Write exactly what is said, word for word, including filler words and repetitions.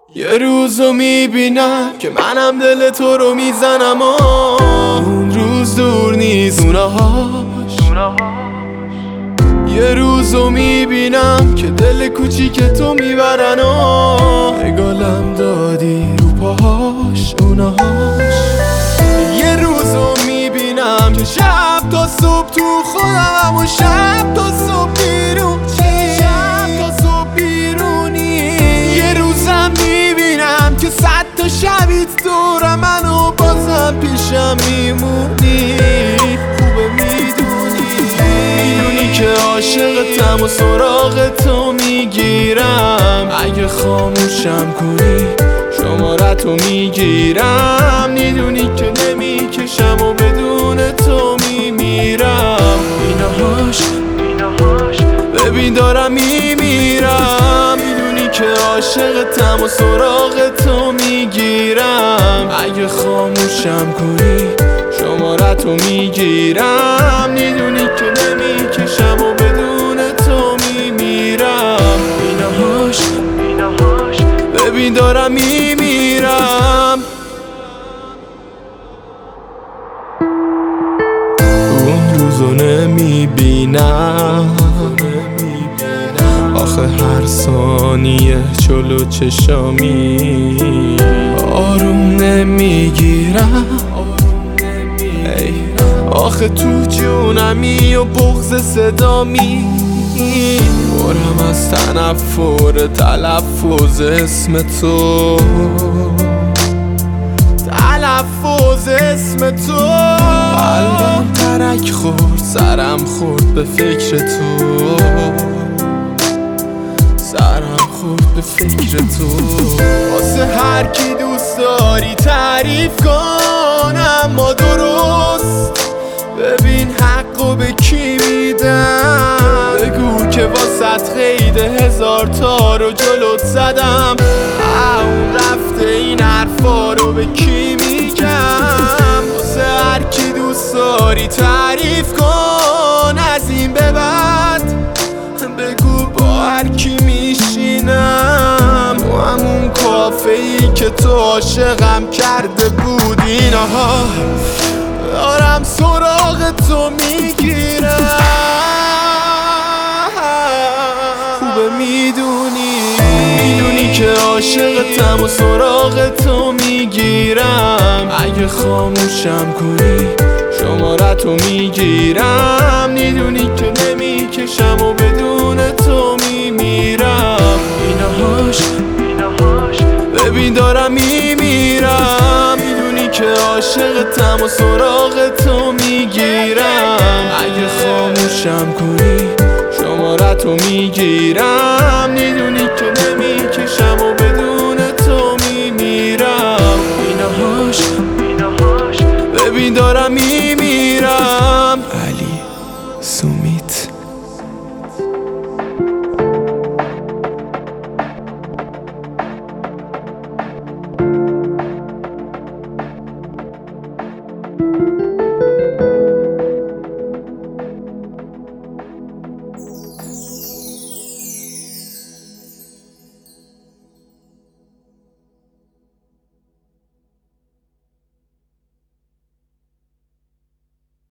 یه روزو میبینم که منم دل تو رو میزنم و اون روز دور نیست اونهاش. یه روزو میبینم که دل کوچیک تو میبرن و اگالم دادی رو پاهاش اونهاش. یه روزو میبینم که شب تا صبح تو خودم و شب تا صبح بیرون شب تا صبح بیرونی. یه روزم میبینم که صد تا شبیت دور منو بازم پیشم میمونی. خوبه میدونی میدونی که عاشقتم و سراغ تو میگیرم. اگه خاموشم کنی شمارتو میگیرم. میدونی که نمیکشم و بدون تو میمیرم. اینهاش ببین دارم میمیرم. میدونی که عاشقتم و سراغ تو میگیرم. اگه خاموشم کنی شمارتو میگیرم. میدونی که نمیکشم و بدون تو میمیرم. اینهاش ببین دارم میمیرم. اون روزو نمیبینم آخه هر ثانیه جلو چشامی آروم نمیگیرم. ای آخه تو جونمی و بغض صدامی برم از تنفر تلفظ اسم تو تلفظ اسم تو. قلبم ترک خورد سرم خورد به فکر تو سرم خورد به فکر تو. واسه هر کی دوست داری تعریف کن اما درست ببین حقو به کی میدم. بگو که واسه خید هزار تا رو جلوت زدم. اون رفته این حرفا رو به کی میگم. واسه هر کی دوست داری تعریف کن از این به بعد. بگو با هر کی میشینم تو همون کافه ای که تو عاشقم کرده بود. اینها دارم سراغ تو میگیرم. خوبه میدونی میدونی که عاشقتم و سراغ تو میگیرم. اگه خاموشم کنی شمارتو میگیرم. میدونی که نمیکشم و بدون تو میمیرم. اینهاش ببین دارم میمیرم. میدونی که عاشقتم و سراغ تو میگیرم. اگه خاموشم کنی شمارتو میگیرم. میدونی که نمیکشم و بدون تو میمیرم. اینهاش ببین دارم